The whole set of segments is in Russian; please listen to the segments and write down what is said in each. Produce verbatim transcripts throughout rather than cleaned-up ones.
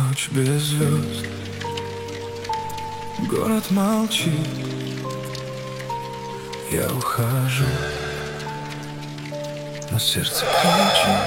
ночь без звезд. Город молчит, я ухожу, но сердце кричит.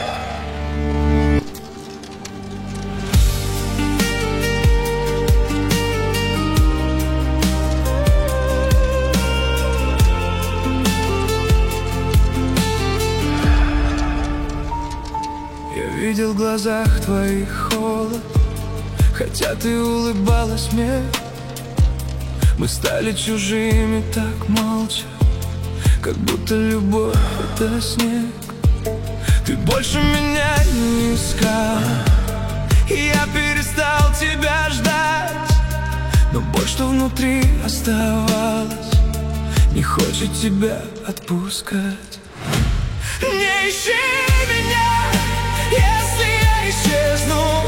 Я видел в глазах твоих холод, хотя ты улыбалась мне. Мы стали чужими так молча, как будто любовь — это снег. Ты больше меня не искал, и я перестал тебя ждать. Но боль, что внутри оставалась, не хочет тебя отпускать. Не ищи меня, если я исчезну,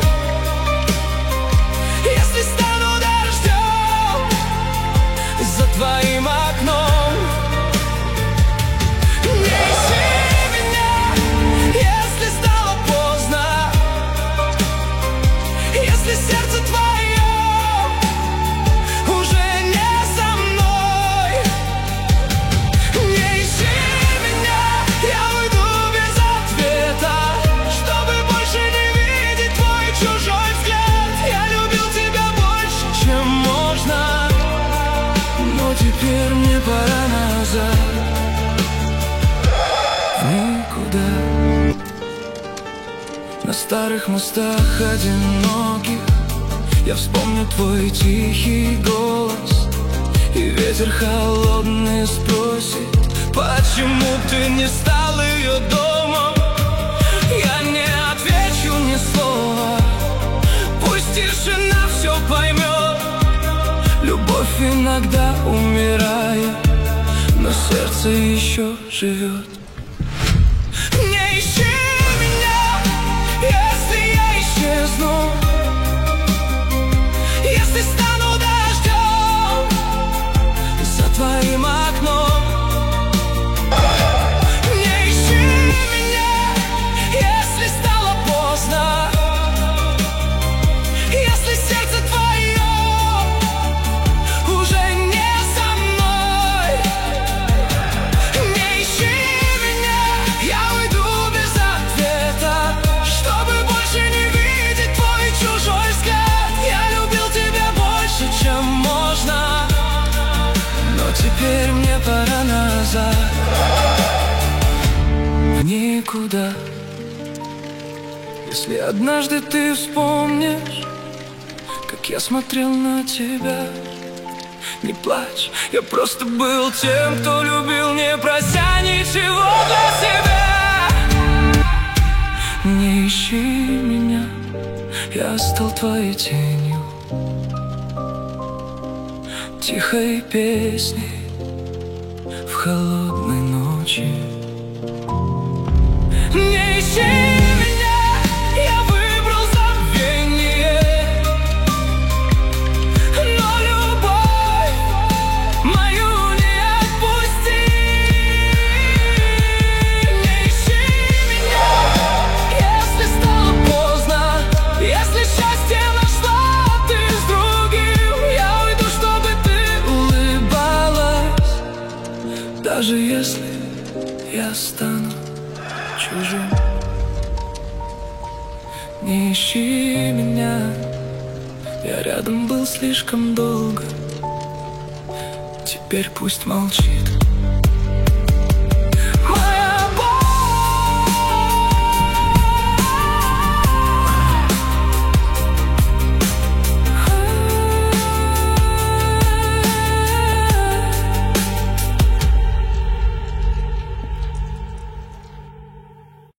если стану дождем за твоим окном. Не ищи меня, если стало поздно, если сердце твое уже не со мной. Не ищи меня, я уйду без ответа, чтобы больше не видеть твой чужой взгляд. Я любил тебя больше, чем можно, но теперь мне пора назад, в никуда. На старых мостах одиноких я вспомню твой тихий голос, и ветер холодный спросит, почему ты не стал ее домом. Я не отвечу ни слова, пусть тишина все поймет. Любовь иногда умирает, но сердце еще живет. Не ищи меня, если я исчезну, если стану дождем за твоим окном. Не ищи меня, если стало поздно, если сердце твое уже не со мной. Не ищи меня, я уйду без ответа, чтобы больше не видеть твой чужой взгляд. Я любил тебя больше, чем можно, но теперь мне пора назад, в никуда. Если однажды ты вспомнишь, как я смотрел на тебя, не плачь, я просто был тем, кто любил, не прося ничего для себя. Не ищи меня, я стал твоей тенью, тихой песней в холодной ночи. Не ищи меня, я выбрал забвение, но любовь мою не отпусти. Не ищи меня, если стало поздно, если счастье нашла ты с другим. Я уйду, чтобы ты улыбалась, даже если я стану чужим. Не ищи меня, я рядом был слишком долго, теперь пусть молчит